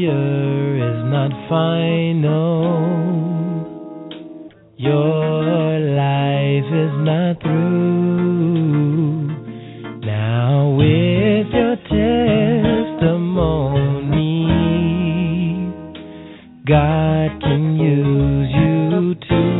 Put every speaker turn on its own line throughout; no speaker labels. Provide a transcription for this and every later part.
failure is not final. Your life is not through. Now with your testimony, God can use you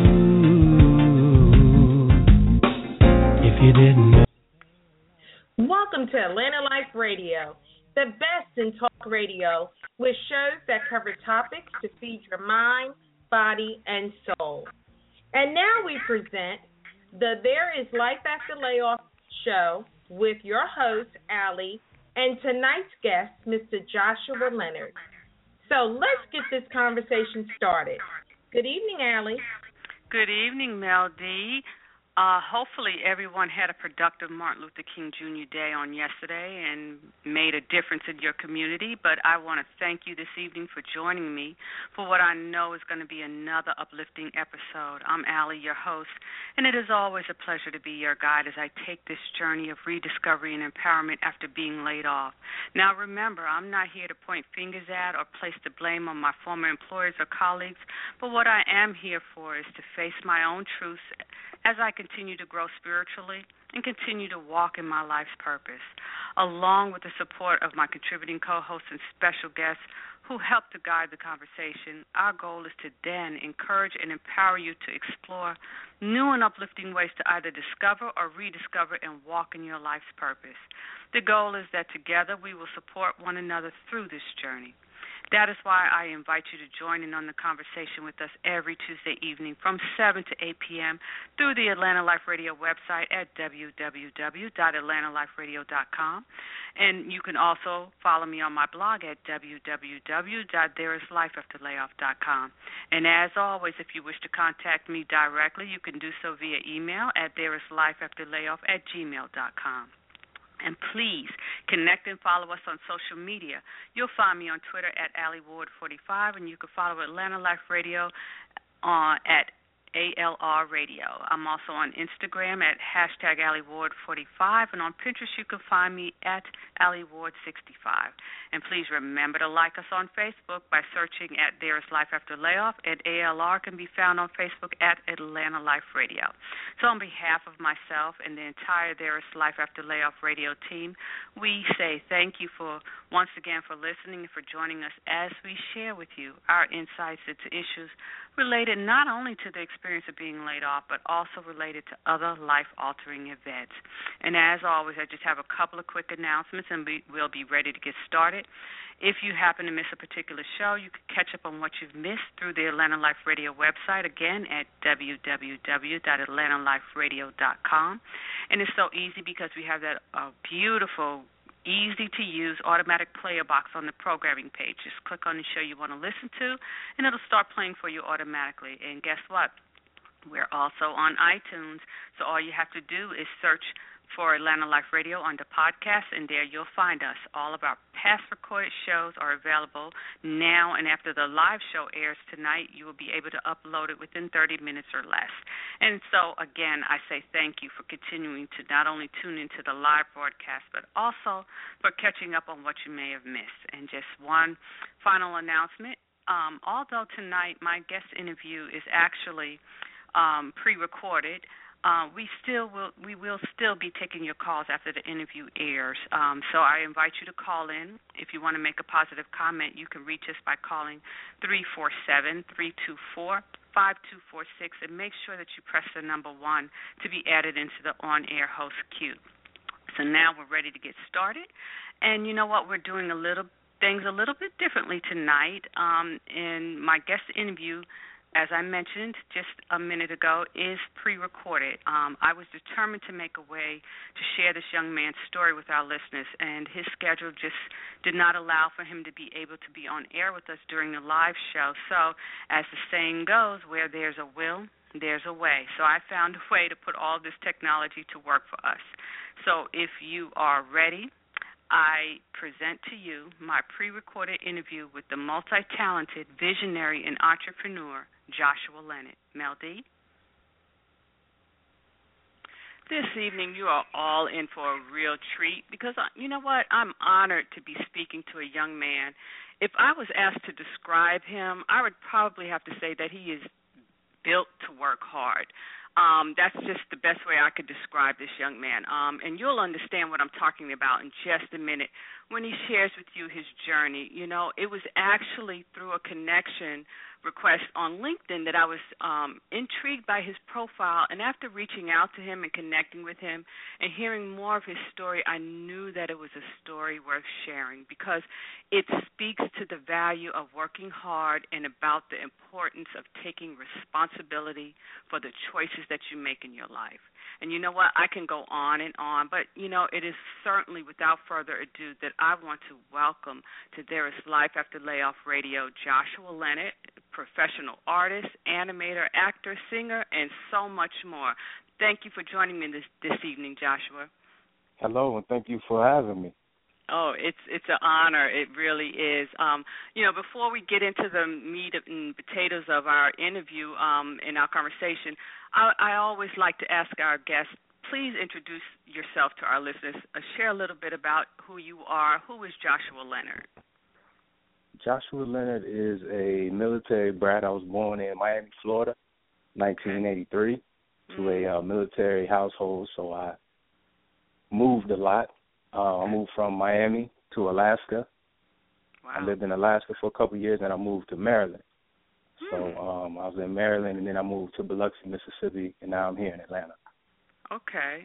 too. If you didn't know.
Welcome to Atlanta Life Radio, the best in talk radio, with shows that cover topics to feed your mind, body, and soul. And now we present the There Is Life After Layoff show with your host, Allie, and tonight's guest, Mr. Joshua Leonard. So let's get this conversation started. Good evening, Allie.
Good evening, Mel D. Hopefully everyone had a productive Martin Luther King Jr. Day on yesterday and made a difference in your community, but I want to thank you this evening for joining me for what I know is going to be another uplifting episode. I'm Allie, your host, and it is always a pleasure to be your guide as I take this journey of rediscovery and empowerment after being laid off. Now remember, I'm not here to point fingers at or place the blame on my former employers or colleagues, but what I am here for is to face my own truths as I continue to grow spiritually and continue to walk in my life's purpose, along with the support of my contributing co-hosts and special guests who help to guide the conversation. Our goal is to then encourage and empower you to explore new and uplifting ways to either discover or rediscover and walk in your life's purpose. The goal is that together we will support one another through this journey. That is why I invite you to join in on the conversation with us every Tuesday evening from 7 to 8 p.m. through the Atlanta Life Radio website at www.atlantaliferadio.com. And you can also follow me on my blog at www.thereislifeafterlayoff.com. And as always, if you wish to contact me directly, you can do so via email at thereislifeafterlayoff@gmail.com. And please connect and follow us on social media. You'll find me on Twitter at AllieWard45, and you can follow Atlanta Life Radio at ALR Radio. I'm also on Instagram at #AllieWard45, and on Pinterest you can find me at AllieWard65. And please remember to like us on Facebook by searching at There Is Life After Layoff, and ALR can be found on Facebook at Atlanta Life Radio. So on behalf of myself and the entire There Is Life After Layoff radio team, we say thank you once again for listening and for joining us as we share with you our insights into issues related not only to the experience of being laid off, but also related to other life-altering events. And as always, I just have a couple of quick announcements, and we'll be ready to get started. If you happen to miss a particular show, you can catch up on what you've missed through the Atlanta Life Radio website, again, at www.atlantaliferadio.com. And it's so easy because we have that beautiful, easy-to-use automatic player box on the programming page. Just click on the show you want to listen to, and it'll start playing for you automatically. And guess what? We're also on iTunes, so all you have to do is search for Atlanta Life Radio under podcasts, and there you'll find us. All of our past recorded shows are available now, and after the live show airs tonight, you will be able to upload it within 30 minutes or less. And so, again, I say thank you for continuing to not only tune into the live broadcast, but also for catching up on what you may have missed. And just one final announcement. Although tonight my guest interview is actually pre-recorded, we will still be taking your calls after the interview airs. So I invite you to call in. If you want to make a positive comment, you can reach us by calling 347-324-5246, and make sure that you press the number 1 to be added into the on-air host queue. So now we're ready to get started. And you know what? We're doing things a little bit differently tonight. And my guest interview, as I mentioned just a minute ago, is pre-recorded. I was determined to make a way to share this young man's story with our listeners, and his schedule just did not allow for him to be able to be on air with us during the live show. So, as the saying goes, where there's a will, there's a way. So I found a way to put all this technology to work for us. So if you are ready, I present to you my pre-recorded interview with the multi-talented visionary and entrepreneur, Joshua Leonard. Mel D? This evening you are all in for a real treat because, you know what, I'm honored to be speaking to a young man if I was asked to describe him, I would probably have to say that he is built to work hard. That's just the best way I could describe this young man. And you'll understand what I'm talking about in just a minute when he shares with you his journey. You know, it was actually through a connection request on LinkedIn that I was intrigued by his profile. And after reaching out to him and connecting with him and hearing more of his story, I knew that it was a story worth sharing because it speaks to the value of working hard and about the importance of taking responsibility for the choices that you make in your life. And you know what? I can go on and on, but, you know, it is certainly without further ado that I want to welcome to There Is Life After Layoff Radio Joshua Leonard, professional artist, animator, actor, singer, and so much more. Thank you for joining me this evening, Joshua.
Hello, and thank you for having me.
Oh, it's an honor. It really is. You know, before we get into the meat and potatoes of our interview in our conversation, I always like to ask our guests, please introduce yourself to our listeners. Share a little bit about who you are. Who is Joshua Leonard?
Joshua Leonard is a military brat. I was born in Miami, Florida, 1983, to a military household, so I moved a lot. I moved from Miami to Alaska.
Wow.
I lived in Alaska for a couple of years, and I moved to Maryland. So I was in Maryland, and then I moved to Biloxi, Mississippi, and now I'm here in Atlanta.
Okay.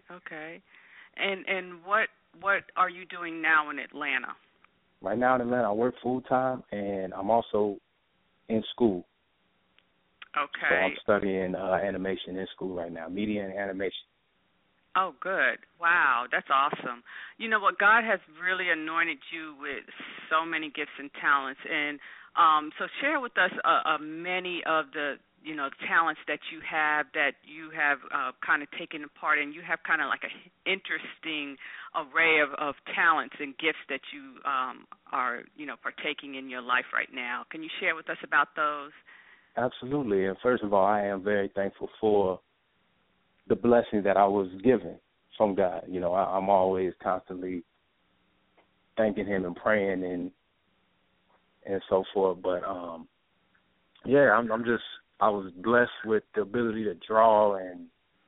And what are you doing now in Atlanta?
Right now in Atlanta, I work full-time, and I'm also in school.
Okay.
So I'm studying animation in school right now, media and animation.
Oh, good. Wow, that's awesome. You know what? God has really anointed you with so many gifts and talents. And so share with us many of the, you know, talents that you have kind of taken part in. You have kind of like an interesting array of talents and gifts that you are, you know, partaking in your life right now. Can you share with us about those?
Absolutely. And first of all, I am very thankful for the blessing that I was given from God. You know, I'm always constantly thanking him and praying and so forth. But yeah, I was blessed with the ability to draw, and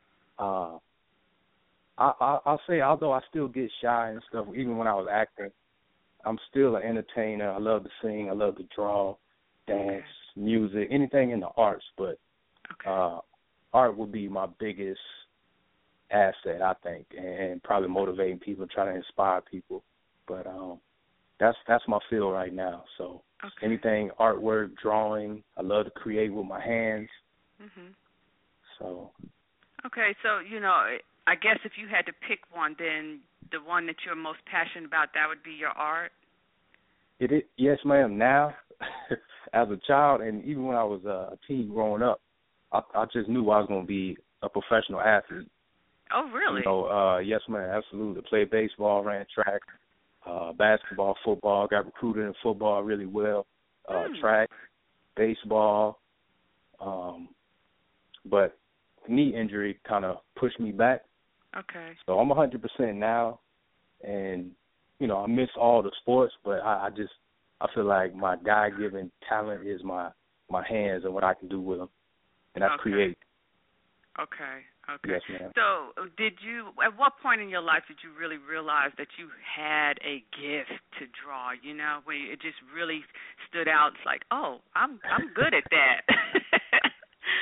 I'll say, although I still get shy and stuff, even when I was acting, I'm still an entertainer. I love to sing, I love to draw, dance, music, anything in the arts, but art would be my biggest asset, I think, and probably motivating people, trying to inspire people. But that's my field right now. So anything artwork, drawing, I love to create with my hands.
Mm-hmm.
So.
Okay, so, you know, I guess if you had to pick one, then the one that you're most passionate about, that would be your art?
Yes, ma'am. Now, as a child, and even when I was a teen growing up, I just knew I was going to be a professional athlete.
Oh, really?
You know, yes, ma'am, absolutely. Played baseball, ran track, basketball, football, got recruited in football really well, track, baseball, but knee injury kind of pushed me back.
Okay.
So I'm 100% now, and, you know, I miss all the sports, but I feel like my God-given talent is my hands and what I can do with them, and that's create.
Okay.
Yes, ma'am.
So at what point in your life did you really realize that you had a gift to draw, you know, where it just really stood out? It's like, oh, I'm good at that.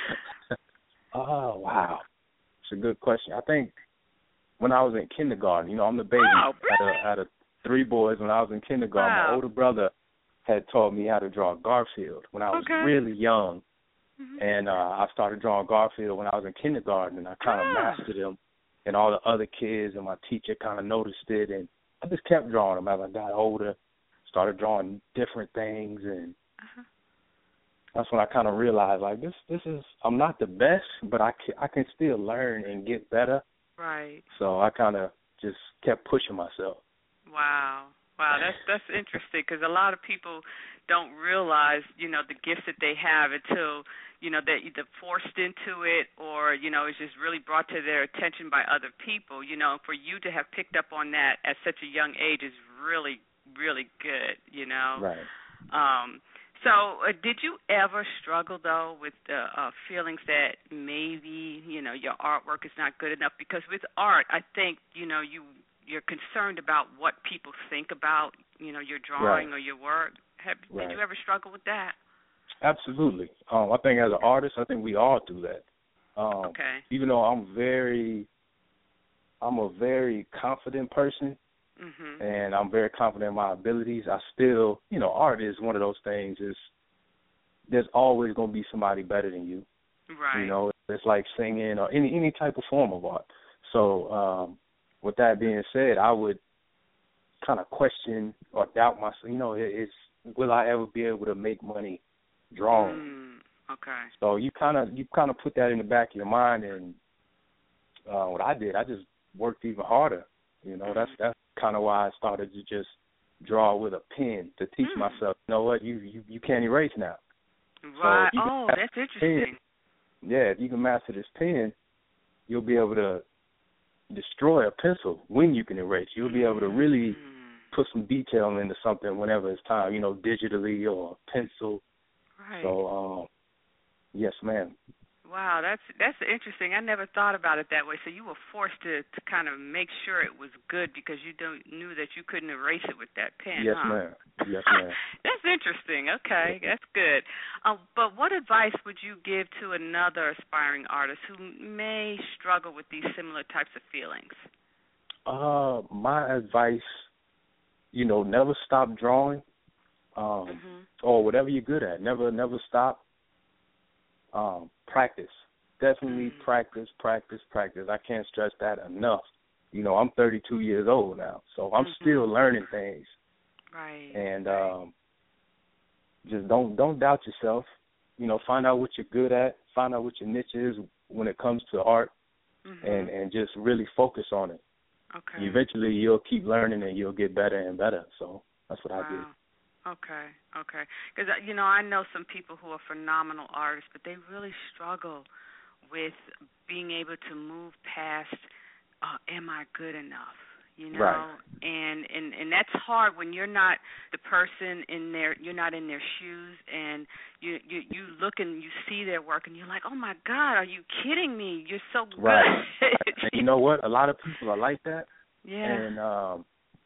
Oh, wow. It's a good question. I think when I was in kindergarten, you know, I'm the baby out of 3 boys. When I was in kindergarten, my older brother had taught me how to draw Garfield when I was really young. Mm-hmm. And I started drawing Garfield when I was in kindergarten, and I kind of mastered him. And all the other kids and my teacher kind of noticed it, and I just kept drawing him as I got older, started drawing different things, and that's when I kind of realized, like, this is, I'm not the best, but I can still learn and get better.
Right.
So I kind of just kept pushing myself.
Wow, that's interesting, because a lot of people don't realize, you know, the gifts that they have until, you know, they're either forced into it or, you know, it's just really brought to their attention by other people. You know, for you to have picked up on that at such a young age is really, really good, you know.
Right.
Did you ever struggle, though, with the feelings that maybe, your artwork is not good enough? Because with art, I think, you're concerned about what people think about, your drawing or your work. Did you ever struggle with that?
Absolutely. I think as an artist, I think we all do that.
Okay.
Even though I'm a very confident person, and I'm very confident in my abilities, I still, art is one of those things. There's always going to be somebody better than you.
Right.
It's like singing or any type of form of art. So with that being said, I would kind of question or doubt myself. Will I ever be able to make money drawing?
Okay.
So you kind of put that in the back of your mind, and what I did, I just worked even harder. That's kind of why I started to just draw with a pen to teach myself. You know what? You can't erase now.
Right.
So
that's interesting.
If you can master this pen, you'll be able to destroy a pencil when you can erase. You'll be able to really put some detail into something whenever it's time. Digitally or pencil.
Right.
So, yes, ma'am.
Wow, that's interesting. I never thought about it that way. So you were forced to kind of make sure it was good because you knew that you couldn't erase it with that pen.
Yes, ma'am. Yes, ma'am.
That's interesting. Okay, that's good. But what advice would you give to another aspiring artist who may struggle with these similar types of feelings?
My advice, never stop drawing, or whatever you're good at. Never stop. Practice. Definitely practice. I can't stress that enough. I'm 32 years old now, so I'm still learning things.
Right.
And just don't doubt yourself. Find out what you're good at. Find out what your niche is when it comes to art, and just really focus on it.
Okay.
Eventually, you'll keep learning and you'll get better and better. So that's what I did.
Okay. Because, I know some people who are phenomenal artists, but they really struggle with being able to move past, am I good enough?
Right.
And that's hard when you're not the person you're not in their shoes, and you look and you see their work, and you're like, oh, my God, are you kidding me? You're so good.
Right. And you know what? A lot of people are like that.
Yeah.
And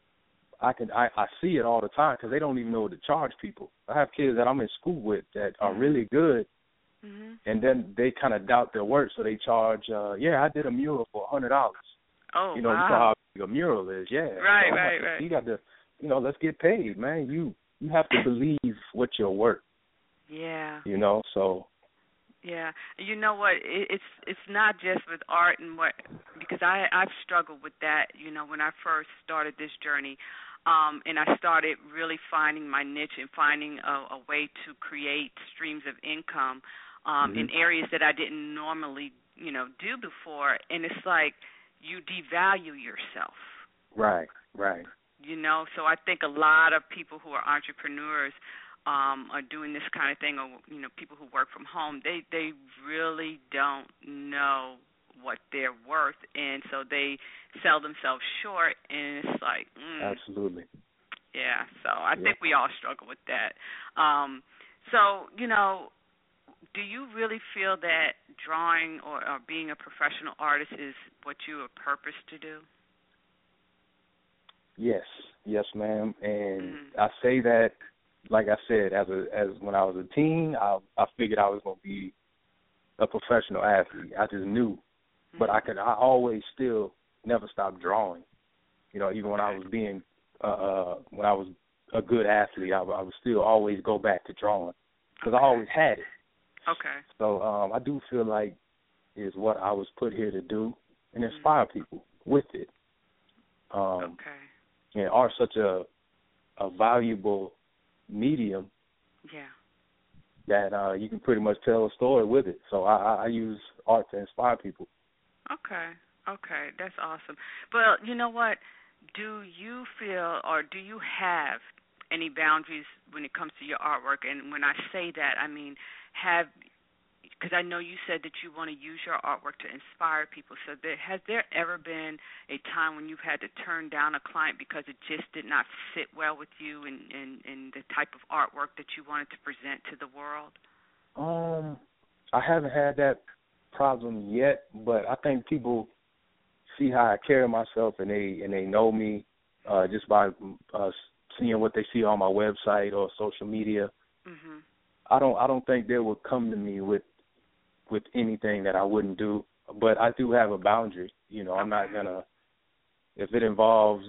I see it all the time because they don't even know what to charge people. I have kids that I'm in school with that are really good, and then they kind of doubt their work, so they charge, I did a mural for $100.
Oh,
you know how big a mural is,
Right,
so
right.
You got to, let's get paid, man. You have to believe what you're worth.
Yeah.
So.
Yeah, you know what? It's not just with art because I've struggled with that. When I first started this journey, and I started really finding my niche and finding a way to create streams of income in areas that I didn't normally, do before. And it's like you devalue yourself. Right. So I think a lot of people who are entrepreneurs are doing this kind of thing, or people who work from home, they really don't know what they're worth, and so they sell themselves short, and it's like
Absolutely.
Yeah, so I think we all struggle with that. So do you really feel that drawing or being a professional artist is what you are purposed to do?
Yes, ma'am, and I say that. Like I said, as when I was a teen, I figured I was going to be a professional athlete. I just knew, but I always still never stopped drawing. Even when I was being when I was a good athlete, I would still always go back to drawing because I always had it.
Okay.
So I do feel like is what I was put here to do and inspire people with it.
Okay.
And art's such a valuable medium that you can pretty much tell a story with it. So I use art to inspire people.
Okay, that's awesome. Well, you know what? Do you feel or do you have any boundaries when it comes to your artwork? And when I say that, I mean, because I know you said that you want to use your artwork to inspire people. So has there ever been a time when you've had to turn down a client because it just did not sit well with you and the type of artwork that you wanted to present to the world?
I haven't had that problem yet, but I think people see how I carry myself and they know me just by seeing what they see on my website or social media.
Mm-hmm.
I don't think they would come to me with anything that I wouldn't do, but I do have a boundary. You know, I'm not gonna, if it involves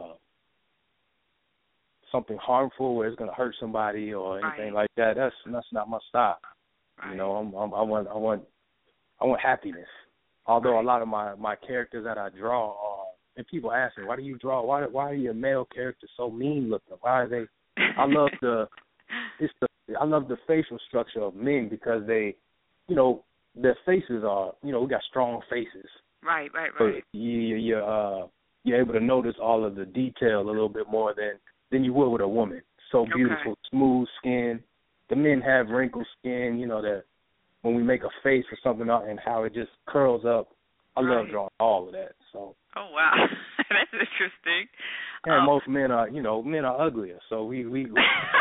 something harmful where it's gonna hurt somebody or anything like that. That's not my style. Right. You know, I want happiness. Although a lot of my characters that I draw are, and people ask me, why do you draw? Why are your male characters so mean looking? Why are they? I love the facial structure of men because they, you know, their faces are, you know, we got strong faces.
Right.
So you're able to notice all of the detail a little bit more than you would with a woman. So beautiful, smooth skin. The men have wrinkled skin, you know, that when we make a face or something and how it just curls up. I love drawing all of that. So.
Oh wow, that's interesting.
And most men are uglier, so we
what?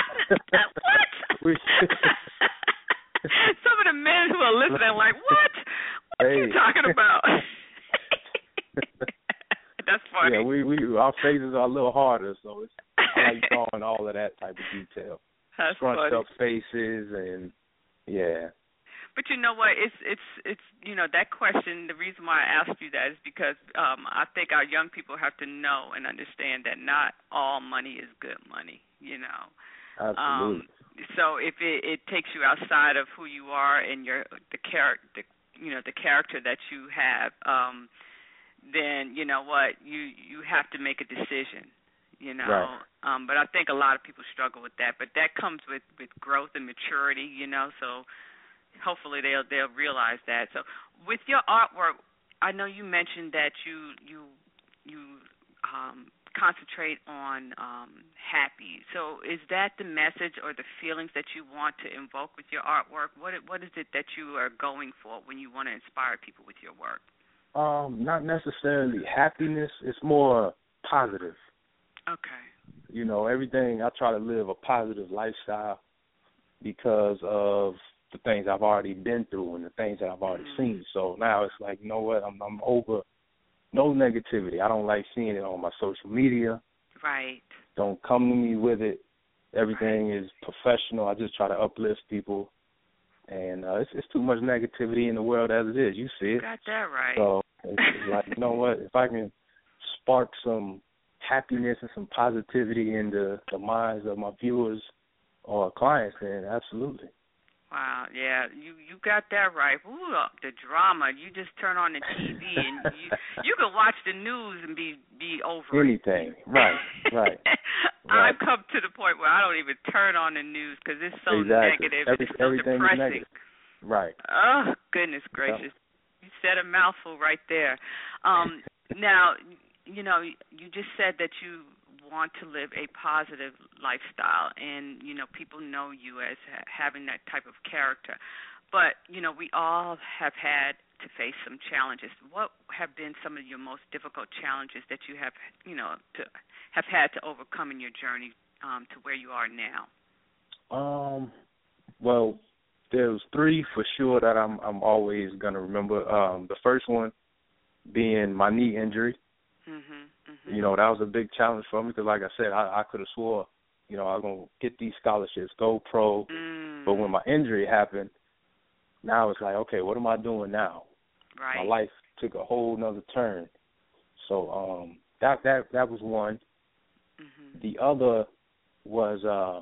Some of the men who are listening are like, what? What are you talking about? That's funny.
Yeah, our faces are a little harder, so I like drawing all of that type of detail.
That's
scrunched
funny.
up faces and yeah.
But you know what? It's you know, that question. The reason why I asked you that is because I think our young people have to know and understand that not all money is good money. You know.
Absolutely.
So if it takes you outside of who you are and the character that you have, then you know what, you have to make a decision. You know,
right.
But I think a lot of people struggle with that. But that comes with growth and maturity. You know, so. Hopefully they'll realize that. So with your artwork, I know you mentioned that you concentrate on happy. So is that the message or the feelings that you want to invoke with your artwork? What is it that you are going for when you want to inspire people with your work?
Not necessarily happiness. It's more positive.
Okay.
You know, everything, I try to live a positive lifestyle because of the things I've already been through and the things that I've already seen. So now it's like, you know what, I'm over no negativity. I don't like seeing it on my social media.
Right.
Don't come to me with it. Everything is professional. I just try to uplift people. And it's too much negativity in the world as it is. You see it.
Got that right.
So it's like, you know what, if I can spark some happiness and some positivity into the minds of my viewers or clients, then absolutely.
Wow, yeah, you got that right. Ooh, the drama. You just turn on the TV and you can watch the news and be over
anything. Right.
I've come to the point where I don't even turn on the news because it's so negative. It's so depressing.
Is negative. Right.
Oh, goodness gracious. You said a mouthful right there. Now, you know, you just said that you want to live a positive lifestyle, and you know, people know you as having that type of character. But you know, we all have had to face some challenges. What have been some of your most difficult challenges that you have, you know, have had to overcome in your journey to where you are now?
Well, there's 3 for sure that I'm always gonna remember. The first one being my knee injury. You know, that was a big challenge for me because, like I said, I could have swore, you know, I was going to get these scholarships, go pro. But when my injury happened, now it's like, okay, what am I doing now?
Right.
My life took a whole nother turn. So that was one. The other was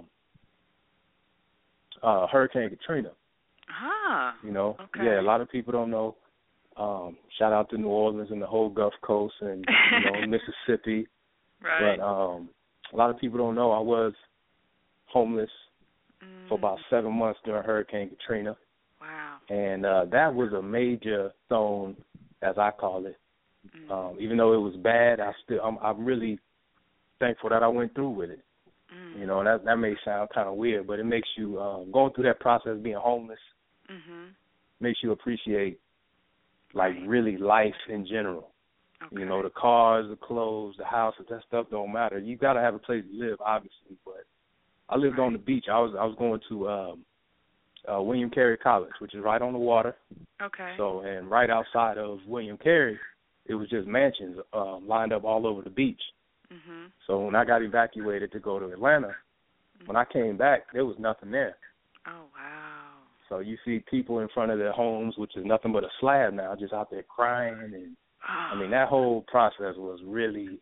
Hurricane Katrina. You know,
okay.
A lot of people don't know. Shout out to New Orleans and the whole Gulf Coast and Mississippi.
Right.
But a lot of people don't know I was homeless for about 7 months during Hurricane Katrina.
Wow.
And that was a major thorn, as I call it. Even though it was bad, I'm really thankful that I went through with it. You know, that may sound kind of weird, but it makes you going through that process, being homeless. makes you appreciate, like, really life in general.
Okay.
You know, the cars, the clothes, the houses, that stuff don't matter. You got to have a place to live, obviously. But I lived on the beach. I was going to William Carey College, which is right on the water.
Okay.
So, and right outside of William Carey, it was just mansions lined up all over the beach.
Mm-hmm.
So when I got evacuated to go to Atlanta, when I came back, there was nothing there.
Oh, wow.
So you see people in front of their homes, which is nothing but a slab now, just out there crying, and I mean that whole process was really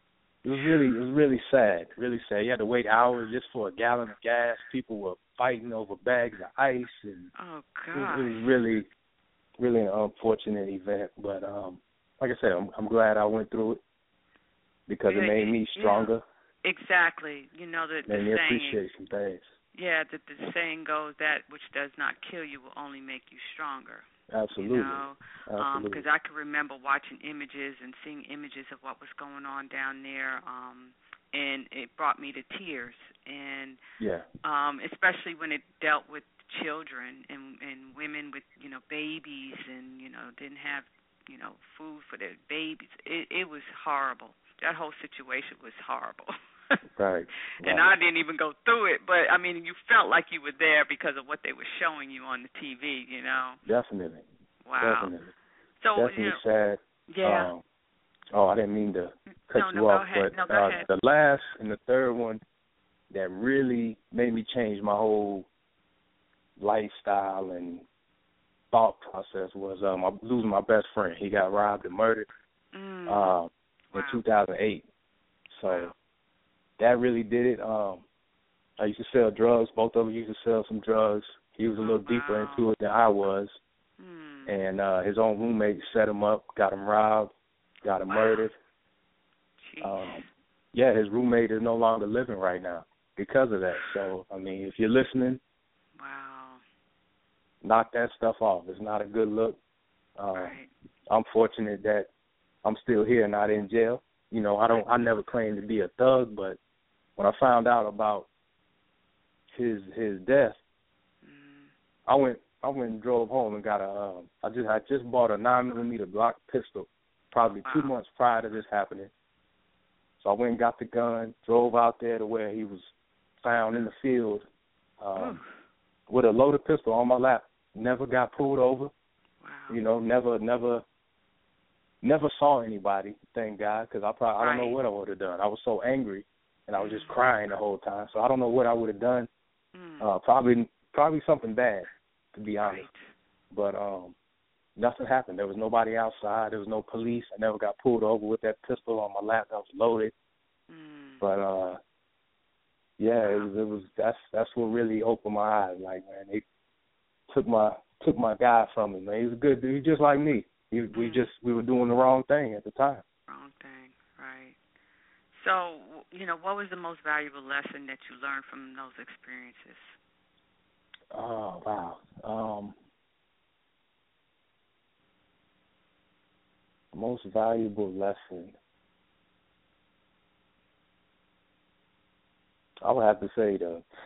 sad, really sad. You had to wait hours just for a gallon of gas. People were fighting over bags of ice, and
oh God,
it was really an unfortunate event. But like I said, I'm glad I went through it because it made me stronger.
Yeah, exactly. You know the
made me
saying,
appreciate some things.
Yeah, the saying goes that which does not kill you will only make you stronger.
Absolutely.
You know, because I can remember watching images and seeing images of what was going on down there, and it brought me to tears. And especially when it dealt with children and women with babies and didn't have food for their babies. It was horrible. That whole situation was horrible.
Right.
And I didn't even go through it, but I mean, you felt like you were there because of what they were showing you on the TV,
Definitely.
Wow.
Definitely.
So
definitely sad.
Yeah.
I didn't mean to cut you off,
go ahead.
but
go ahead.
the last and the third one that really made me change my whole lifestyle and thought process was losing my best friend. He got robbed and murdered in 2008. So that really did it. I used to sell drugs. Both of us used to sell some drugs. He was a little deeper into it than I was. And his own roommate set him up, got him robbed, got him murdered. His roommate is no longer living right now because of that. So, I mean, if you're listening, knock that stuff off. It's not a good look. I'm fortunate that I'm still here, not in jail. I never claimed to be a thug, but when I found out about his death, I went and drove home and got I just bought a 9mm Glock pistol probably 2 months prior to this happening. So I went and got the gun, drove out there to where he was found in the field with a loaded pistol on my lap. Never got pulled over. Never saw anybody, thank God, because I don't know what I would have done. I was so angry, and I was just crying the whole time. So I don't know what I would have done. Probably something bad, to be honest. But nothing happened. There was nobody outside. There was no police. I never got pulled over with that pistol on my lap that was loaded. But it was that's what really opened my eyes. Like, man, they took my guy from me, man. He was a good dude, just like me. We were doing the wrong thing at the time.
Wrong thing, right. So, what was the most valuable lesson that you learned from those experiences?
Oh, wow. Most valuable lesson, I would have to say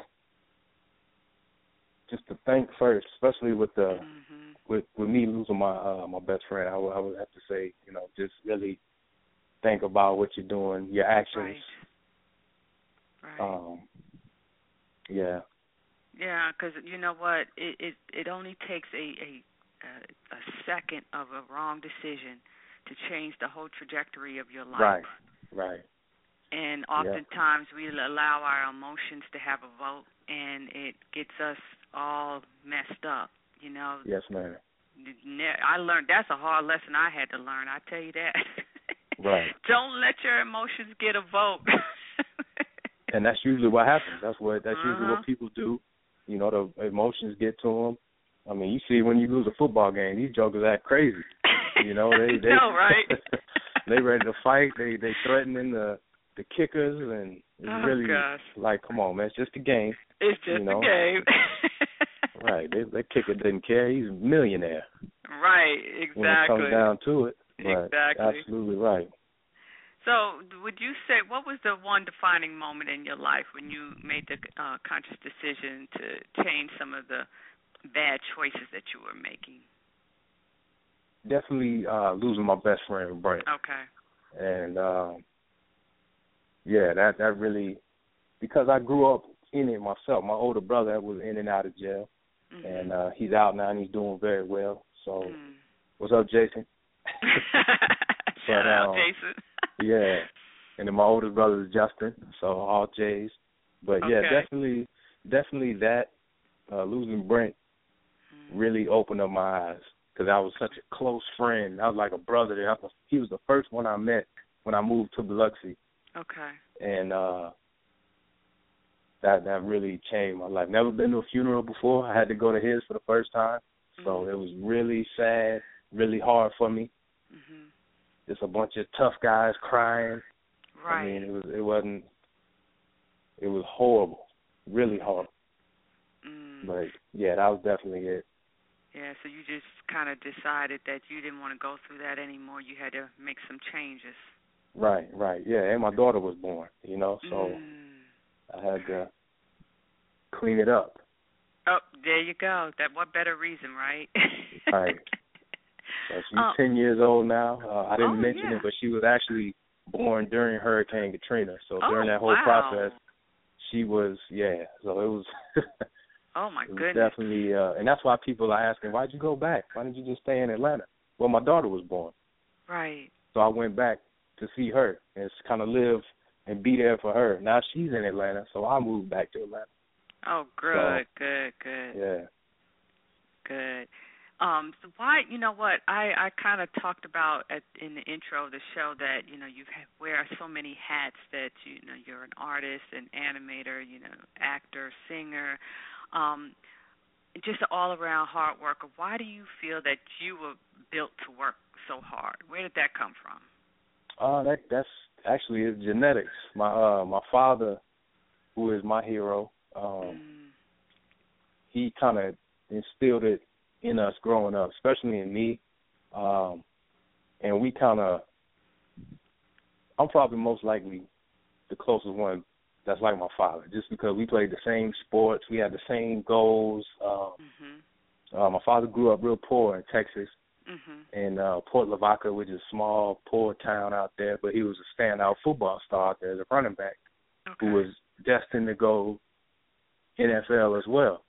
just to thank first, especially with the with me losing my best friend. I would have to say, just really think about what you're doing, your actions.
Right.
Yeah.
Yeah, because you know what, it only takes a second of a wrong decision to change the whole trajectory of your life.
Right.
And oftentimes we allow our emotions to have a vote, and it gets us all messed up,
Yes, ma'am.
I learned, that's a hard lesson I had to learn, I tell you that.
Right.
Don't let your emotions get a vote.
And that's usually what happens. That's usually what people do. The emotions get to them. I mean, you see when you lose a football game, these jokers act crazy. They
know, right?
They ready to fight. They threatening the kickers, and it's really like, come on, man, it's just a game.
It's just a game.
Right. That kicker didn't care. He's a millionaire.
Right, exactly.
When it comes down to it.
Exactly.
Absolutely right.
So would you say, what was the one defining moment in your life when you made the conscious decision to change some of the bad choices that you were making?
Definitely losing my best friend, Brent.
Okay.
And that really, because I grew up in it myself. My older brother was in and out of jail, and he's out now and he's doing very well. So, what's up, Jason?
Shout out, Jason.
Yeah, and then my older brother is Justin. So all J's. But yeah, definitely that losing Brent really opened up my eyes, because I was such a close friend. I was like a brother. He was the first one I met when I moved to Biloxi.
Okay.
And that really changed my life. Never been to a funeral before. I had to go to his for the first time. So it was really sad, really hard for me.
Mm-hmm.
Just a bunch of tough guys crying.
Right.
I mean, it was horrible, really horrible. But yeah, that was definitely it.
Yeah, so you just kind of decided that you didn't want to go through that anymore. You had to make some changes.
Right. Yeah, and my daughter was born, so I had to clean it up.
Oh, there you go. What better reason, right?
Right. So she's 10 years old now. I didn't mention it, but she was actually born during Hurricane Katrina. So during that whole process, she was, so it was...
Oh, my goodness.
Definitely, and that's why people are asking, why'd you go back? Why didn't you just stay in Atlanta? Well, my daughter was born.
Right.
So I went back to see her and kind of live and be there for her. Now she's in Atlanta, so I moved back to Atlanta.
Oh, good.
Yeah.
Good. So why, you know what, I kind of talked about in the intro of the show that, you wear so many hats, that, you're an artist, an animator, actor, singer, just an all-around hard worker. Why do you feel that you were built to work so hard? Where did that come from?
That's actually his genetics. My father, who is my hero, he kind of instilled it in us growing up, especially in me. And we kind of, I'm probably most likely the closest one that's like my father, just because we played the same sports, we had the same goals. My father grew up real poor in Texas, in Port Lavaca, which is a small, poor town out there, but he was a standout football star out there as a running back who was destined to go NFL as well.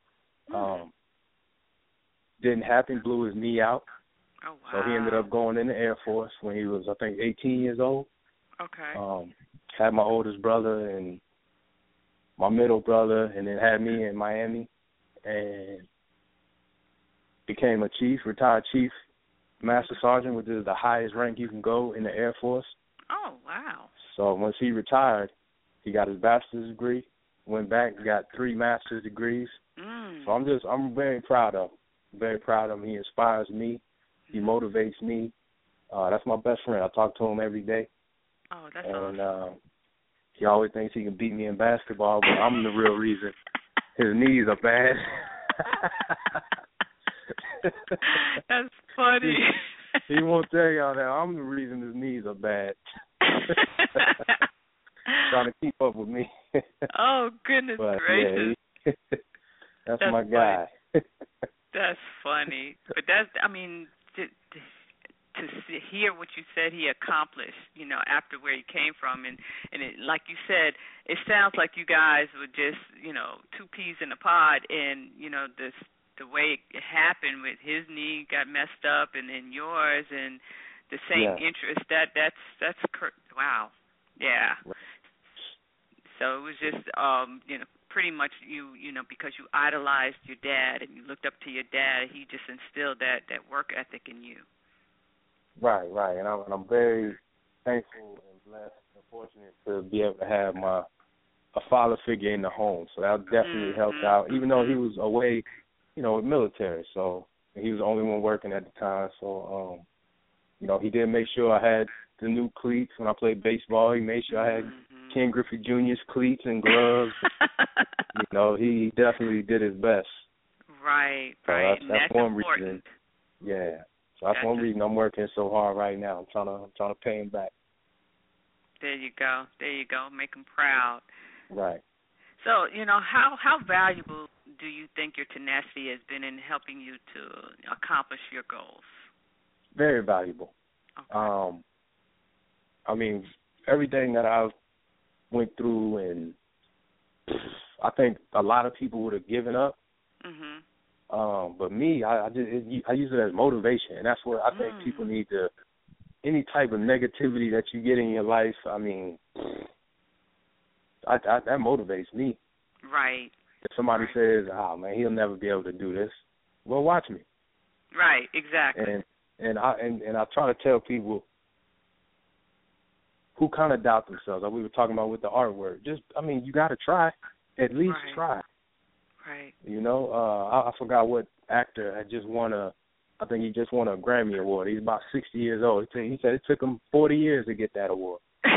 Didn't happen, blew his knee out.
Oh, wow.
So he ended up going in the Air Force when he was, I think, 18 years old.
Okay.
Had my oldest brother and my middle brother, and then had me in Miami, and became a chief, retired chief master sergeant, which is the highest rank you can go in the Air Force.
Oh, wow.
So once he retired, he got his bachelor's degree, went back, got 3 master's degrees. So I'm very proud of him. Very proud of him. He inspires me. He motivates me. That's my best friend. I talk to him every day.
Oh, that's awesome.
He always thinks he can beat me in basketball, but I'm the real reason. His knees are bad.
That's funny.
He won't tell y'all that. I'm the reason his knees are bad. Trying to keep up with me.
Oh, goodness gracious.
Yeah, that's my guy.
That's funny. But to hear what you said he accomplished, after where he came from, and it, like you said, it sounds like you guys were just, 2 peas in a pod, and, the way it happened with his knee got messed up and then yours, and the same interest, that's wow. Yeah. So it was just, pretty much you because you idolized your dad and you looked up to your dad, he just instilled that work ethic in you. Right.
And I'm very thankful and blessed and fortunate to be able to have a father figure in the home. So that definitely helped out, even though he was away, with military. So he was the only one working at the time. So, he did make sure I had the new cleats when I played baseball. He made sure I had Ken Griffey Jr.'s cleats and gloves. He definitely did his best.
Right.
So that's one
important.
reason. Yeah. So that's one reason I'm working so hard right now. I'm trying to pay him back.
There you go. Make him proud.
Right.
So, how valuable do you think think your tenacity has been in helping you to accomplish your goals?
Very valuable.
Okay.
I mean, everything that I went through, and I think a lot of people would have given up. But me, I use it as motivation, and that's what I think people need to. Any type of negativity that you get in your life, I mean, that motivates me.
Right.
If somebody says, "Oh man, he'll never be able to do this," well, watch me.
Right. Exactly.
And I try to tell people who kind of doubt themselves, like we were talking about with the artwork. You got to try. At least try.
Right.
You know, I forgot what actor had just won I think he just won a Grammy Award. He's about 60 years old. He said it took him 40 years to get that award.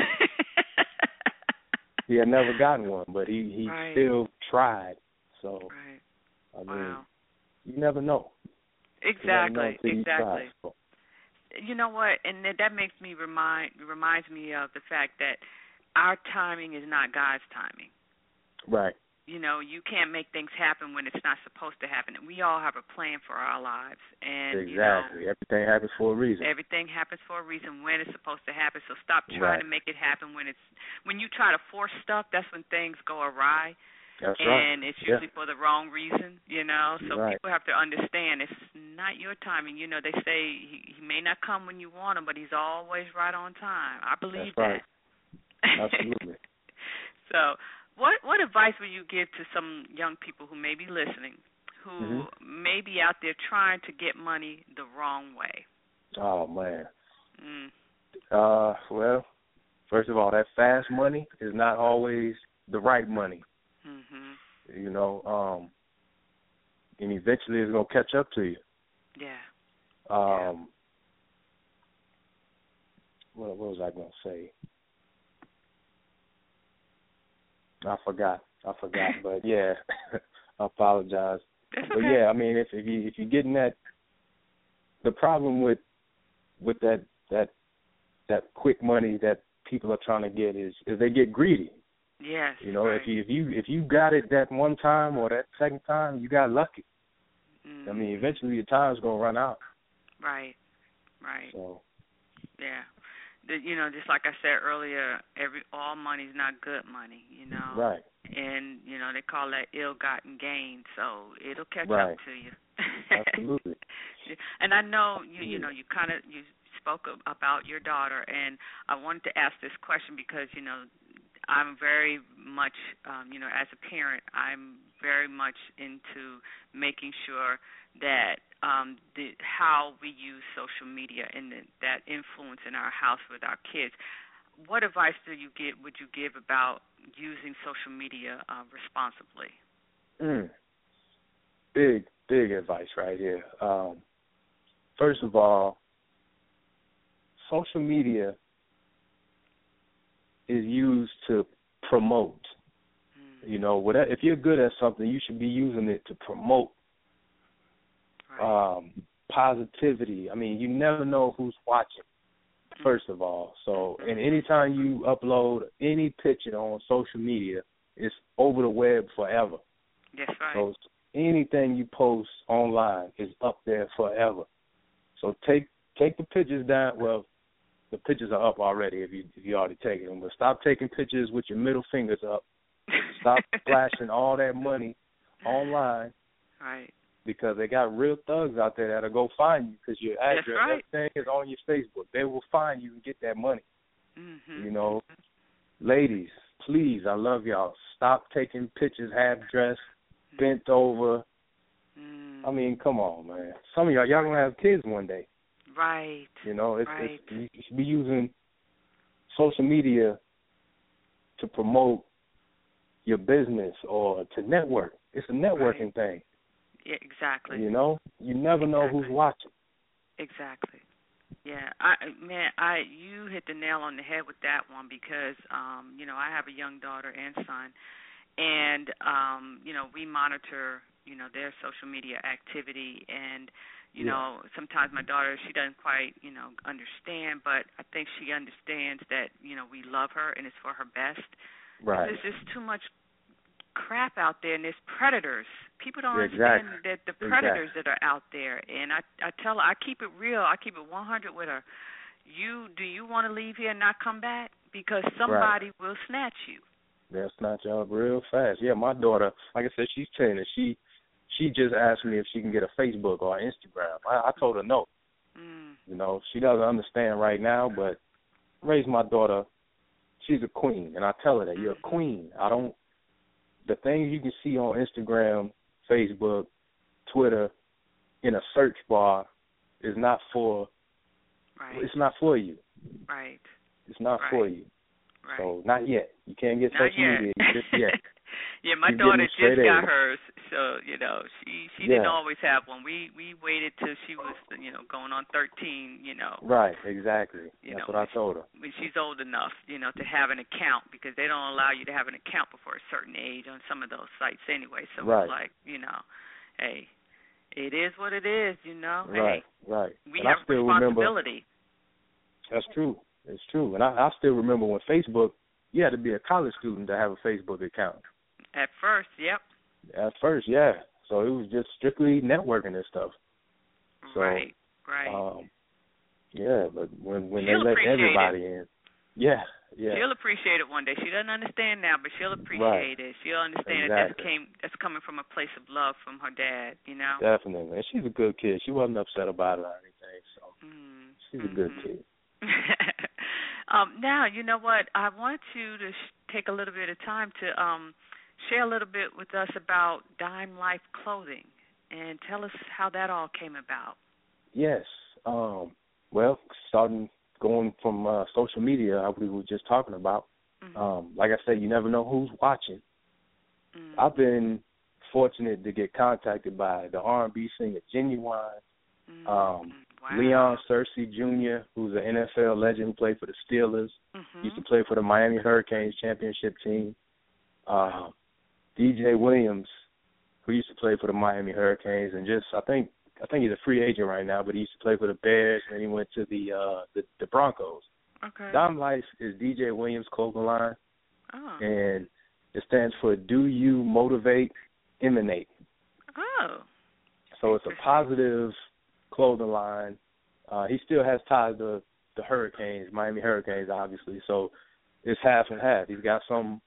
He had never gotten one, but he still tried. So, I mean, you never know.
Exactly.
You never know until you try, so.
You know what? And that makes me reminds me of the fact that our timing is not God's timing.
Right.
You know, you can't make things happen when it's not supposed to happen. And we all have a plan for our lives. And
exactly. Everything happens for a reason.
Everything happens for a reason when it's supposed to happen. So stop trying to make it happen when you try to force stuff, that's when things go awry.
That's
and it's usually for the wrong reason, you know. So people have to understand it's not your timing. You know, they say he may not come when you want him, but he's always right on time. I believe that.
Absolutely.
So what advice would you give to some young people who may be listening, who may be out there trying to get money the wrong way?
Oh, man. Well, first of all, that fast money is not always the right money. You know, and eventually it's going to catch up to you.
Yeah.
What was I going to say? I forgot. But yeah, I apologize.
That's
but
okay.
Yeah, I mean, if you're getting that, the problem with that quick money that people are trying to get is they get greedy.
Yes.
You know, if you got it that one time or that second time, you got lucky. I mean, eventually your time's gonna run out.
Right.
So.
Yeah. You know, just like I said earlier, all money's not good money, you know.
Right.
And, you know, they call that ill-gotten gain, so it'll catch up to you.
Absolutely.
And I know, you spoke about your daughter, and I wanted to ask this question because, you know, I'm very much, as a parent, I'm very much into making sure that how we use social media and that influence in our house with our kids. What advice would you give about using social media responsibly?
Big advice right here. First of all, social media is used to promote. You know, whatever, if you're good at something, you should be using it to promote positivity. I mean, you never know who's watching, first of all. So, and anytime you upload any picture on social media, it's over the web forever.
That's right.
So anything you post online is up there forever. So take the pictures down. Well, the pictures are up already if you already taken them. But stop taking pictures with your middle fingers up. Stop flashing all that money online.
Right.
Because they got real thugs out there that'll go find you because your address, everything is on your Facebook. They will find you and get that money. You know, ladies, please, I love y'all. Stop taking pictures half dressed, bent over. I mean, come on, man. Some of y'all gonna have kids one day.
Right.
You know, you should be using social media to promote your business or to network. It's a networking thing.
Yeah, exactly.
You know, you never know who's watching.
Exactly. Yeah, you hit the nail on the head with that one because, I have a young daughter and son, and we monitor, their social media activity, and sometimes my daughter, she doesn't quite, understand, but I think she understands that, we love her and it's for her best.
Right.
There's just too much crap out there, and there's predators. People don't understand that the predators that are out there. And I tell her, I keep it real. I keep it 100 with her. Do you want to leave here and not come back? Because somebody will snatch you.
They'll snatch you up real fast. Yeah, my daughter, like I said, she's 10, and she just asked me if she can get a Facebook or an Instagram. I told her no. You know, she doesn't understand right now, but raise my daughter. She's a queen, and I tell her that you're a queen. The things you can see on Instagram, Facebook, Twitter, in a search bar is not for.
Right.
It's not for you.
Right.
It's not for you.
Right.
So not yet. You can't get social media just yet.
Yeah, my daughter just got hers, so she didn't always have one. We waited till she was going on 13.
Right, exactly. That's what I told her.
When she's old enough, to have an account, because they don't allow you to have an account before a certain age on some of those sites anyway. So it's like, hey, it is what it is.
Right,
hey,
right.
We
and
have
I still
responsibility.
That's true. It's true. And I still remember when Facebook, you had to be a college student to have a Facebook account.
At first, yep.
At first, yeah. So it was just strictly networking and stuff. So,
right.
Yeah, but when they let everybody in, yeah.
She'll appreciate it one day. She doesn't understand now, but she'll appreciate it. She'll understand that that's coming from a place of love from her dad,
Definitely. And she's a good kid. She wasn't upset about it or anything, so she's a good kid.
Now, you know what? I want you to take a little bit of time to share a little bit with us about Dime Life Clothing and tell us how that all came about.
Yes. Well, going from social media, we were just talking about. Like I said, you never know who's watching. I've been fortunate to get contacted by the R&B singer Genuine, Leon Searcy Jr., who's an NFL legend who played for the Steelers, used to play for the Miami Hurricanes championship team. DJ Williams, who used to play for the Miami Hurricanes, and I think he's a free agent right now, but he used to play for the Bears, and he went to the Broncos.
Okay.
Dime Life is DJ Williams' clothing line, and it stands for Do You Motivate Emanate.
Oh.
So it's a positive clothing line. He still has ties to the Hurricanes, Miami Hurricanes, obviously, so it's half and half. He's got some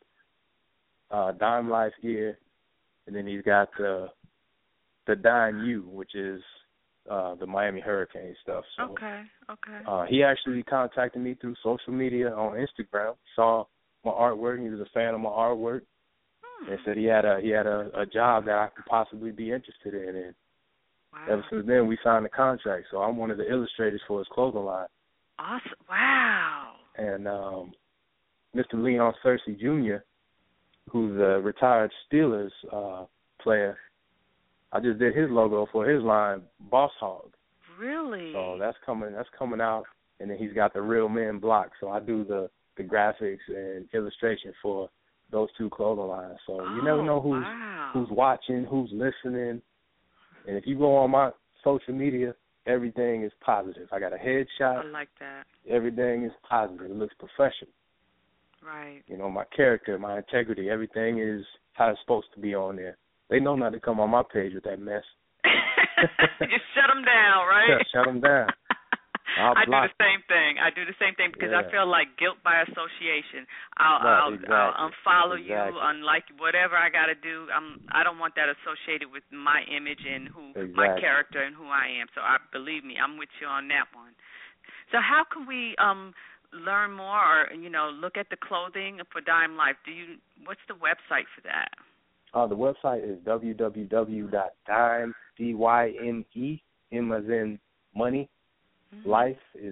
Dime Life gear, and then he's got the Dime U, which is the Miami Hurricane stuff. So,
okay.
He actually contacted me through social media on Instagram, saw my artwork. He was a fan of my artwork, and said he had a job that I could possibly be interested in. And ever since then, we signed a contract. So I'm one of the illustrators for his clothing line.
Awesome! Wow.
And Mr. Leon Searcy Jr., who's a retired Steelers player, I just did his logo for his line, Boss Hog.
Really?
So that's coming out, and then he's got the Real Men block. So I do the graphics and illustration for those two clothing lines. So you never know who's watching, who's listening. And if you go on my social media, everything is positive. I got a headshot.
I like that.
Everything is positive. It looks professional.
Right.
My character, my integrity, everything is how it's supposed to be on there. They know not to come on my page with that mess.
Just shut them down, right?
Yeah, shut them down.
I do the same thing because I feel like guilt by association. I'll unfollow you, unlike whatever I got to do. I don't want that associated with my image and my character and who I am. So believe me, I'm with you on that one. So how can we learn more or look at the clothing for Dime Life? What's the website for that?
The website is www.dime, D-Y-M-E, M as in money, life is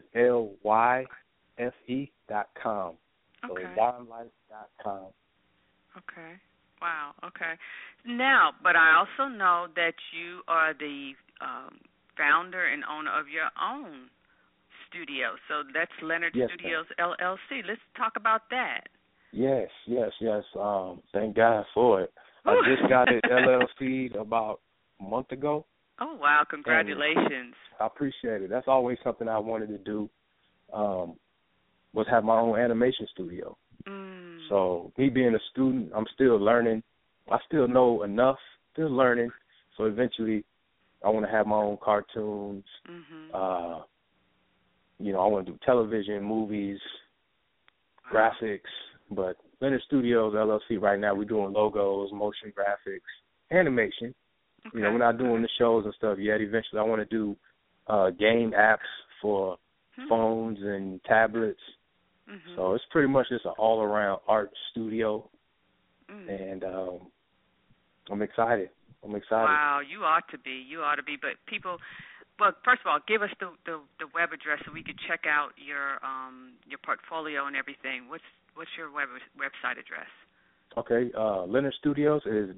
LYFE.com. So it's dimelife.com.
Okay. Wow. Okay. Now, but I also know that you are the founder and owner of your own studio. So that's Leonard Studios, LLC. Let's talk about that.
Yes. Thank God for it. I just got it LLC'd about a month ago.
Oh, wow. Congratulations.
I appreciate it. That's always something I wanted to do, was have my own animation studio. So me being a student, I'm still learning I still know enough, still learning. So eventually, I want to have my own cartoons.
Mm-hmm.
You know, I want to do television, movies, graphics. But Leonard Studios LLC right now, we're doing logos, motion graphics, animation.
Okay.
You know, we're not doing the shows and stuff yet. Eventually, I want to do game apps for phones and tablets.
Mm-hmm.
So it's pretty much just an all-around art studio, and I'm excited.
Wow, you ought to be. But people, well, first of all, give us the web address so we could check out your portfolio and everything. What's your website address?
Okay, Leonard Studios is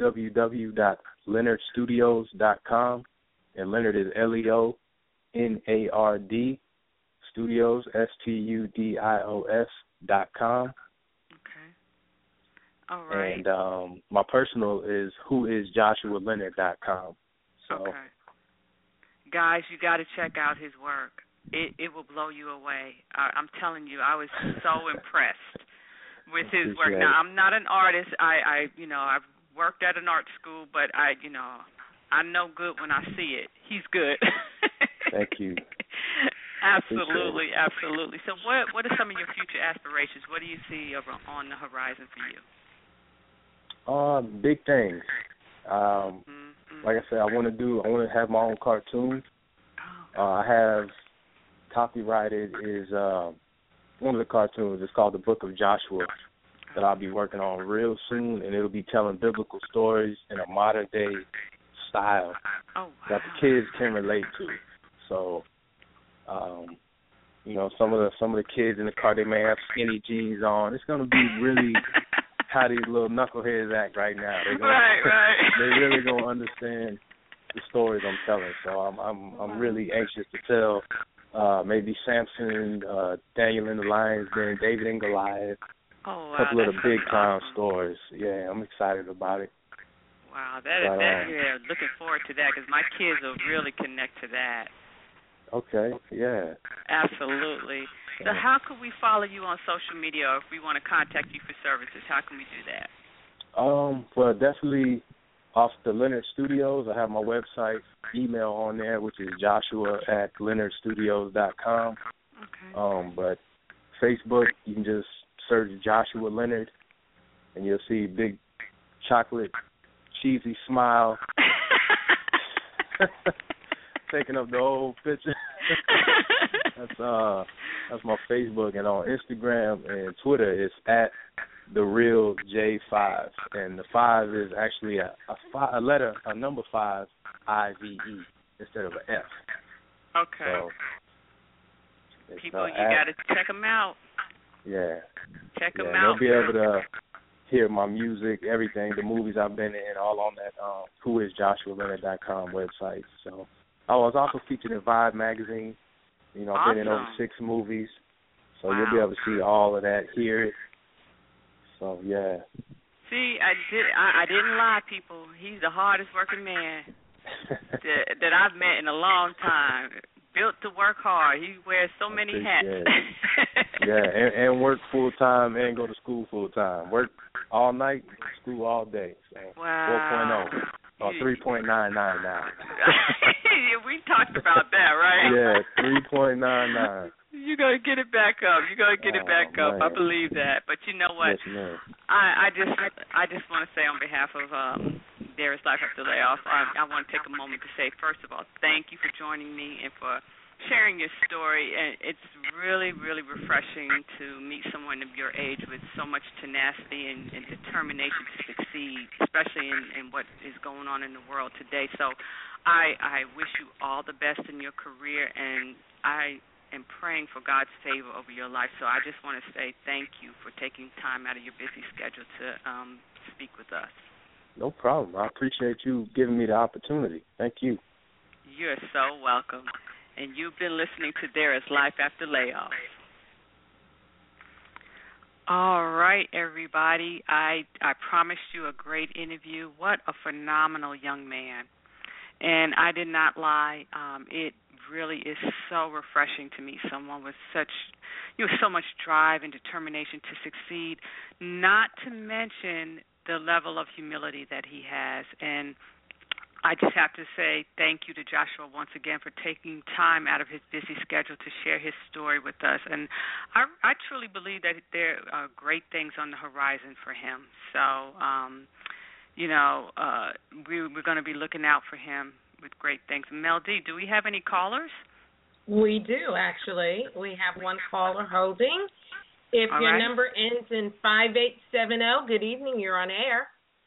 www.leonardstudios.com, and Leonard is LEONARD, Studios STUDIOS.com.
Okay. All right.
And my personal is whoisjoshualeonard.com. So.
Okay. Guys, you got to check out his work. It will blow you away. I'm telling you, I was so impressed with his work. Now, I'm not an artist. I've worked at an art school, but I know good when I see it. He's good.
Thank you.
Absolutely. So what are some of your future aspirations? What do you see on the horizon for you?
Big things. Like I said, I want to have my own cartoons. I have copyrighted is one of the cartoons. It's called The Book of Joshua that I'll be working on real soon, and it'll be telling biblical stories in a modern day style that the kids can relate to. So, some of the kids in the car, they may have skinny jeans on. It's gonna be really how these little knuckleheads act right now. They're really gonna understand the stories I'm telling. So I'm really anxious to tell maybe Samson, Daniel and the Lions Den, David and Goliath, a couple of the big time stories. Yeah, I'm excited about it.
Wow, looking forward to that because my kids will really connect to that.
Okay, yeah.
Absolutely. So how can we follow you on social media, or if we want to contact you for services, how can we do that?
Well, definitely off the Leonard Studios. I have my website, email on there, which is joshua@leonardstudios.com.
Okay.
But Facebook, you can just search Joshua Leonard, and you'll see big chocolate, cheesy smile. Taking up the old picture. That's my Facebook, and on Instagram and Twitter it's @TheRealJ5, and the 5 is actually a number 5, IVE instead of an F.
Okay.
So
people, you got to check them out.
Yeah.
Check them
out. They'll be able to hear my music, everything, the movies I've been in, all on that whoisjoshualeonard.com website. So. I was also featured in Vibe magazine. I've been in over 6 movies. So you'll be able to see all of that, hear it. So, yeah.
See, I didn't lie, people. He's the hardest working man that I've met in a long time. Built to work hard. He wears so many hats.
Yeah, and work full time and go to school full time. Work all night, school all day. So 4.0. Or 3.99 now.
We talked about that, right?
Yeah, 3.99.
You gotta get it back up.
Man.
I believe that. But you know what?
Yes, ma'am.
I just want to say on behalf of There Is Life After Layoff, I want to take a moment to say, first of all, thank you for joining me and for sharing your story. And it's really, really refreshing to meet someone of your age with so much tenacity and determination to succeed, especially in what is going on in the world today. So I wish you all the best in your career, and I am praying for God's favor over your life. So I just want to say thank you for taking time out of your busy schedule to speak with us.
No problem. I appreciate you giving me the opportunity. Thank you.
You're so welcome. And you've been listening to There Is Life After Layoff. All right, everybody. I promised you a great interview. What a phenomenal young man. And I did not lie. It really is so refreshing to meet someone with so much drive and determination to succeed, not to mention the level of humility that he has. And I just have to say thank you to Joshua once again for taking time out of his busy schedule to share his story with us. And I truly believe that there are great things on the horizon for him. So, we're going to be looking out for him with great things. Mel D, do we have any callers?
We do, actually. We have one caller holding. If
All
your
right.
number ends in 5870, good evening. You're on air.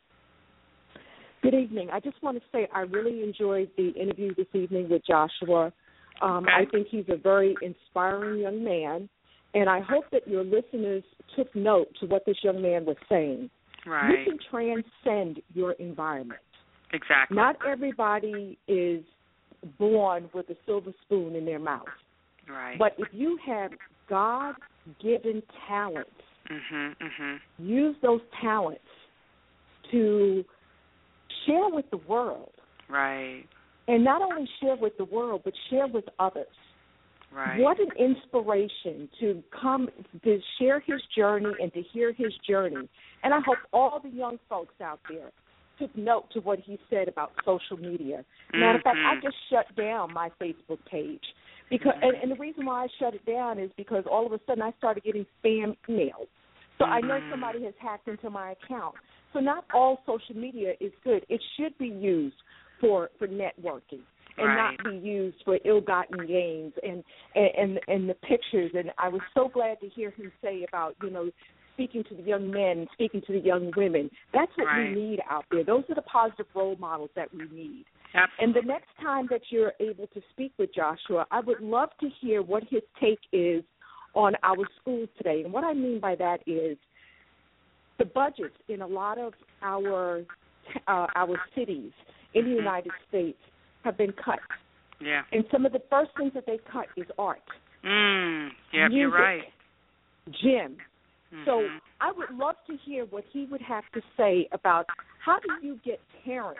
Good evening. I just want to say I really enjoyed the interview this evening with Joshua. I think he's a very inspiring young man, and I hope that your listeners took note to what this young man was saying.
Right.
You can transcend your environment.
Exactly.
Not everybody is born with a silver spoon in their mouth.
Right.
But if you have God-given talents, use those talents to share with the world.
Right.
And not only share with the world, but share with others.
Right.
What an inspiration to come to share his journey and to hear his journey. And I hope all the young folks out there took note to what he said about social media. Matter of fact, I just shut down my Facebook page. Because, and the reason why I shut it down is because all of a sudden I started getting spam emails. So I know somebody has hacked into my account. So not all social media is good. It should be used for networking and not be used for ill-gotten gains and the pictures. And I was so glad to hear him say about, speaking to the young men, speaking to the young women. That's what we need out there. Those are the positive role models that we need.
Absolutely.
And the next time that you're able to speak with Joshua, I would love to hear what his take is on our schools today. And what I mean by that is the budgets in a lot of our cities in the United States have been cut.
Yeah.
And some of the first things that they cut is art.
Yeah,
music,
you're right.
Gym. So I would love to hear what he would have to say about how do you get parents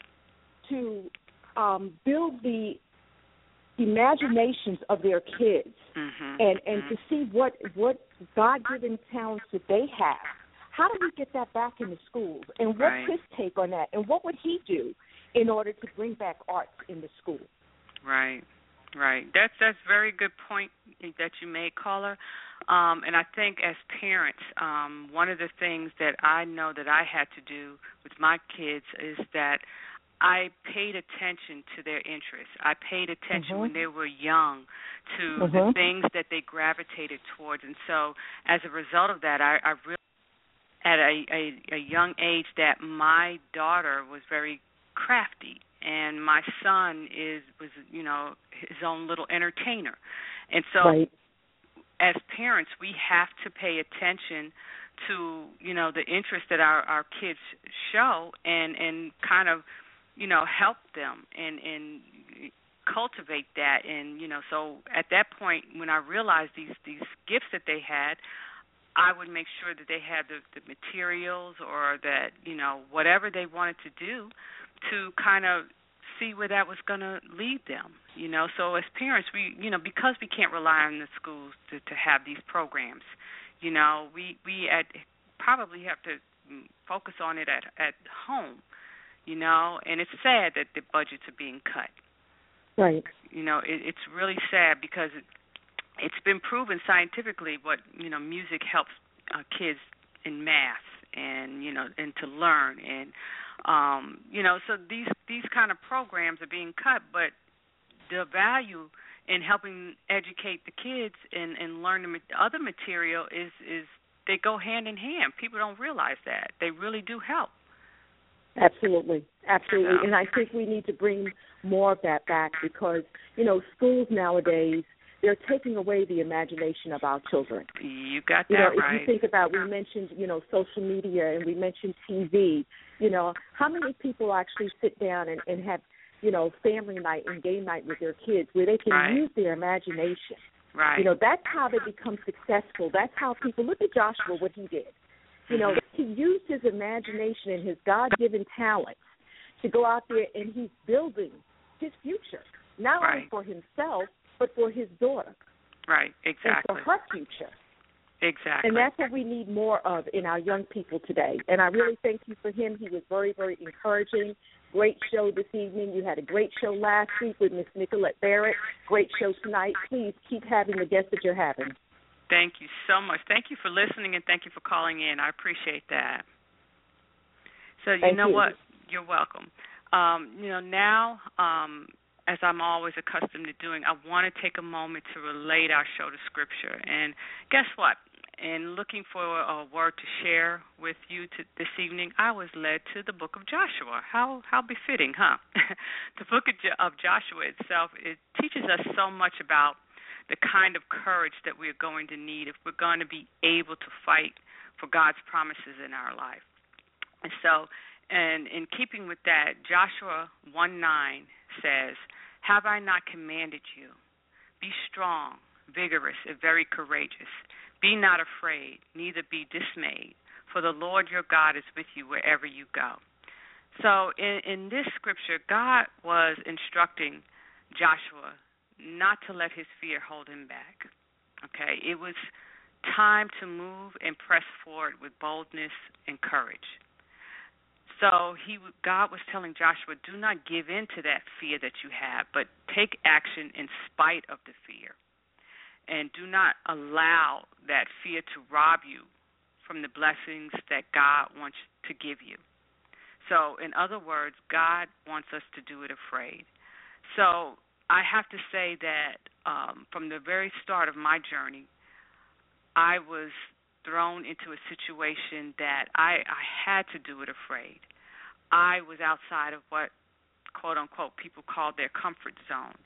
to build the imaginations of their kids and to see what God-given talents that they have. How do we get that back in the schools? And what's his take on that? And what would he do in order to bring back arts in the school?
Right. That's a very good point that you made, caller. And I think as parents, one of the things that I know that I had to do with my kids is that I paid attention to their interests. I paid attention when they were young to the things that they gravitated towards. And so as a result of that, I really at a young age that my daughter was very crafty and my son was his own little entertainer. And so as parents, we have to pay attention to, the interest that our kids show and kind of, help them and cultivate that. And, so at that point, when I realized these gifts that they had, I would make sure that they had the materials or that, whatever they wanted to do to kind of see where that was going to lead them. So as parents, we, because we can't rely on the schools to have these programs, we probably have to focus on it at home, and it's sad that the budgets are being cut.
Right.
It's really sad because it's been proven scientifically what, music helps kids in math and, and to learn. And, so these kind of programs are being cut, but the value in helping educate the kids and learn the other material is they go hand in hand. People don't realize that. They really do help.
Absolutely. And I think we need to bring more of that back because, schools nowadays, they're taking away the imagination of our children.
You got that right.
If you think about, we mentioned, social media and we mentioned TV, how many people actually sit down and have, family night and game night with their kids where they can use their imagination.
Right.
That's how they become successful. That's how people, look at Joshua, what he did. He used his imagination and his God-given talents to go out there and he's building his future, not only for himself, but for his daughter.
Right, exactly.
And for her future.
Exactly.
And that's what we need more of in our young people today. And I really thank you for him. He was very, very encouraging. Great show this evening. You had a great show last week with Miss Nicolette Barrett. Great show tonight. Please keep having the guests that you're having.
Thank you so much. Thank you for listening, and thank you for calling in. I appreciate that. So you know what? You're welcome. Now, as I'm always accustomed to doing, I want to take a moment to relate our show to Scripture. And guess what? In looking for a word to share with you this evening, I was led to the book of Joshua. How befitting, huh? The book of Joshua itself, it teaches us so much about the kind of courage that we're going to need if we're going to be able to fight for God's promises in our life. And so, and in keeping with that, Joshua 1:9 says, "Have I not commanded you? Be strong, vigorous, and very courageous. Be not afraid, neither be dismayed, for the Lord your God is with you wherever you go." So in this scripture, God was instructing Joshua not to let his fear hold him back. Okay, it was time to move and press forward with boldness and courage. So God was telling Joshua, do not give in to that fear that you have, but take action in spite of the fear. And do not allow that fear to rob you from the blessings that God wants to give you. So, in other words, God wants us to do it afraid. So, I have to say that from the very start of my journey, I was thrown into a situation that I had to do it afraid. I was outside of what, quote unquote, people called their comfort zone.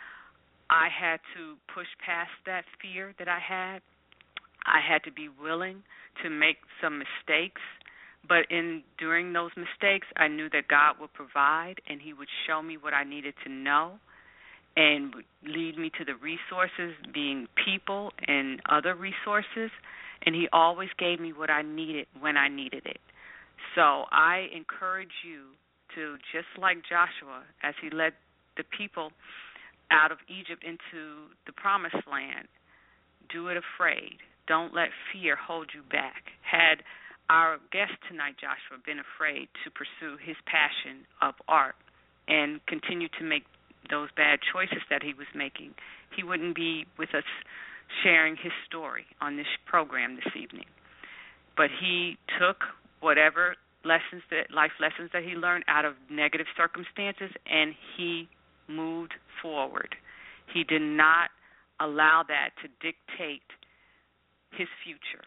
I had to push past that fear that I had. I had to be willing to make some mistakes, but during those mistakes, I knew that God would provide and He would show me what I needed to know and would lead me to the resources, being people and other resources, and He always gave me what I needed when I needed it. So I encourage you to, just like Joshua, as he led the people out of Egypt into the promised land, do it afraid. Don't let fear hold you back. Had our guest tonight, Joshua, been afraid to pursue his passion of art and continue to make those bad choices that he was making, he wouldn't be with us sharing his story on this program this evening. But he took whatever life lessons that he learned out of negative circumstances, and he moved forward. He did not allow that to dictate his future.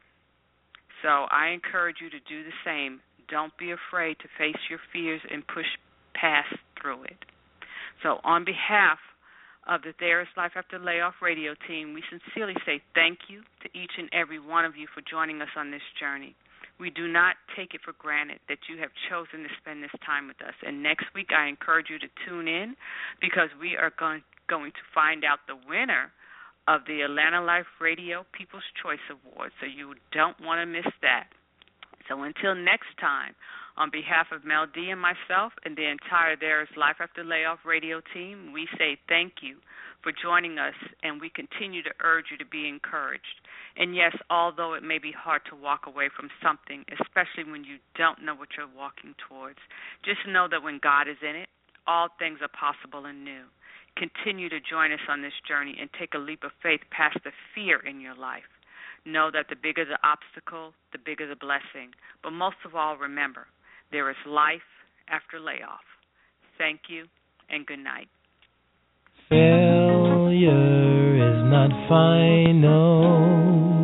So I encourage you to do the same. Don't be afraid to face your fears and push past through it. So on behalf of the There Is Life After Layoff radio team, we sincerely say thank you to each and every one of you for joining us on this journey. We do not take it for granted that you have chosen to spend this time with us. And next week, I encourage you to tune in because we are going to find out the winner of the Atlanta Life Radio People's Choice Award. So you don't want to miss that. So until next time, on behalf of Mel D and myself and the entire There Is Life After Layoff radio team, we say thank you for joining us, and we continue to urge you to be encouraged. And yes, although it may be hard to walk away from something, especially when you don't know what you're walking towards, just know that when God is in it, all things are possible and new. Continue to join us on this journey and take a leap of faith past the fear in your life. Know that the bigger the obstacle, the bigger the blessing. But most of all, remember, there is life after layoff. Thank you and good night.
Failure is not final.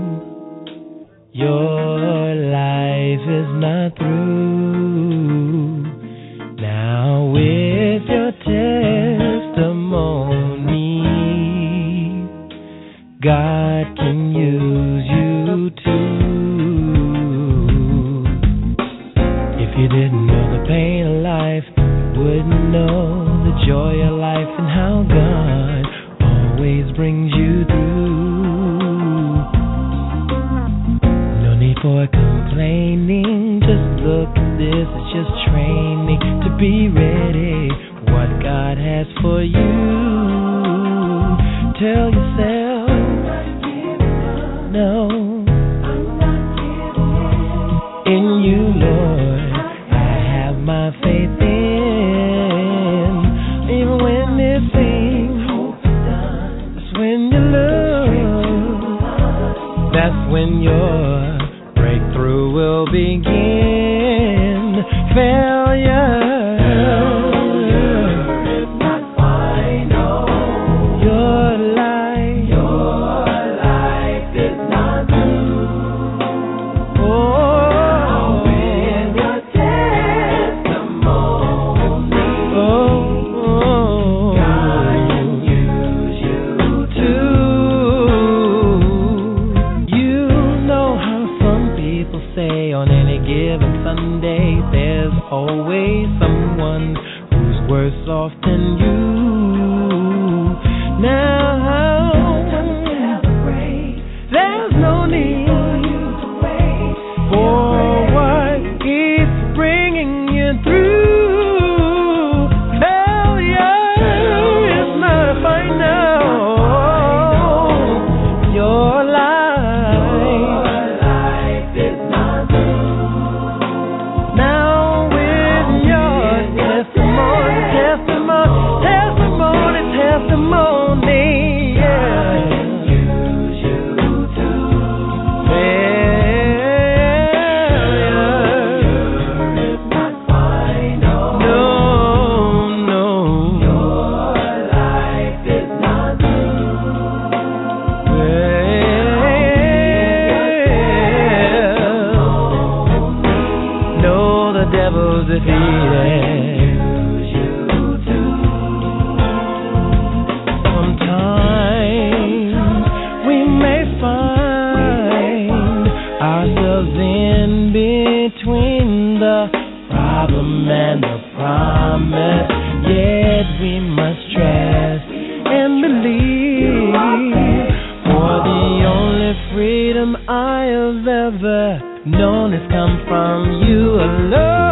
Your life is not through. Now with your testimony, God can use you too. If you didn't know the pain of life, you wouldn't know the joy of life and how God always brings you through. No need for complaining, just look at this, it's just training to be ready what God has for you. Tell yourself, no, soft than you. Now, there's no need for what keeps bringing you through. Hell yeah, it's not fine now. Your life is not through. Now with your testimony, yeah. And the promise, yet we must trust and believe. For the only freedom I have ever known has come from you alone.